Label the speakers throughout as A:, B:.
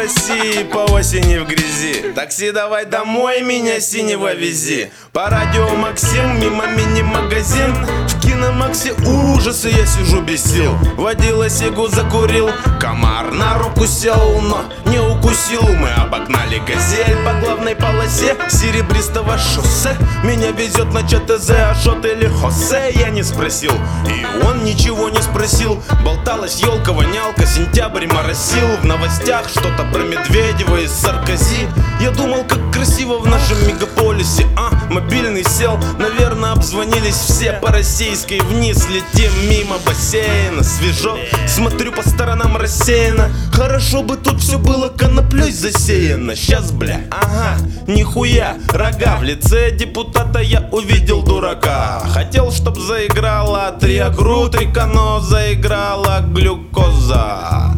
A: России по осени в грязи. Такси давай домой, меня синего вези. По радио Максим, мимо мини-магазин. В киномаксе ужасы, я сижу без сил. Водила сигу, закурил, комар на руку сел, но не укусил. Мы обогнали газель по главной полосе серебристого шоссе. Меня везет на ЧТЗ, Ашот или Хосе. Я не спросил, и он ничего не спросил. Болталась елка, вонялка, сентябрь моросил. В новостях что-то про Медведева и Саркози. Я думал, как красиво в нашем мегаполисе. Мобильный сел, наверное, обзвонились все. По российской вниз летим мимо бассейна. Свежо, смотрю по сторонам рассеяно. Хорошо бы тут все было коноплей засеяно. Сейчас, бля, ага, нихуя. Рога в лице депутата я увидел дурака. Хотел, чтоб заиграла триагру, трикано, заиграла глюкоза.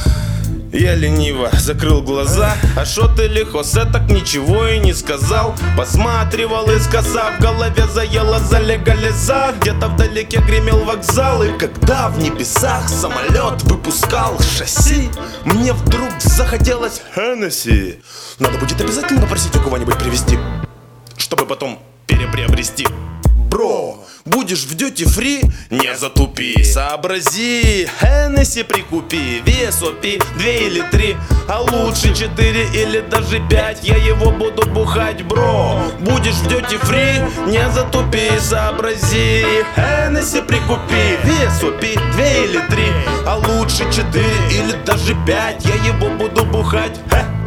A: Я лениво закрыл глаза. Ашот или Хосе так ничего и не сказал. Посматривал искоса, в голове заело за легализа. Где-то вдалеке гремел вокзал. И когда в небесах самолет выпускал шасси, мне вдруг захотелось Хеннесси. Надо будет обязательно попросить у кого-нибудь привезти, чтобы потом переприобрести. Бро, будешь в дьюти-фри, не затупи. Сообрази, Хеннесси прикупи. VSOP 2 или 3, а лучше 4 или даже 5. Я его буду бухать, бро. Будешь в дьюти-фри, не затупи. Сообрази, Хеннесси прикупи. VSOP 2 или 3, а лучше 4 или даже 5. Я его буду бухать.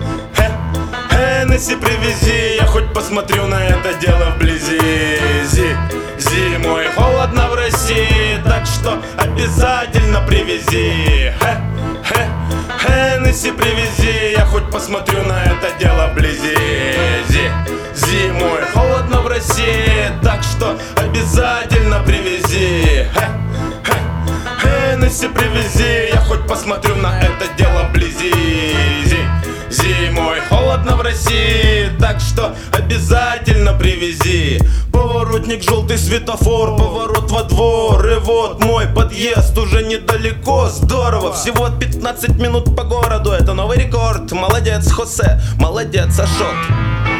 A: Хеннесси привези, я хоть посмотрю на это дело вблизи. Зимой холодно в России, так что обязательно привези. Хеннесси привези, я хоть посмотрю на это дело вблизи. Зимой холодно в России, так что обязательно привези. Хеннесси привези, я хоть посмотрю на это дело вблизи. Зимой холодно в России, так что обязательно привези. Поворотник, желтый светофор, поворот во двор. И вот мой подъезд уже недалеко. Здорово, всего 15 минут по городу. Это новый рекорд. Молодец, Хосе, молодец, Ашот.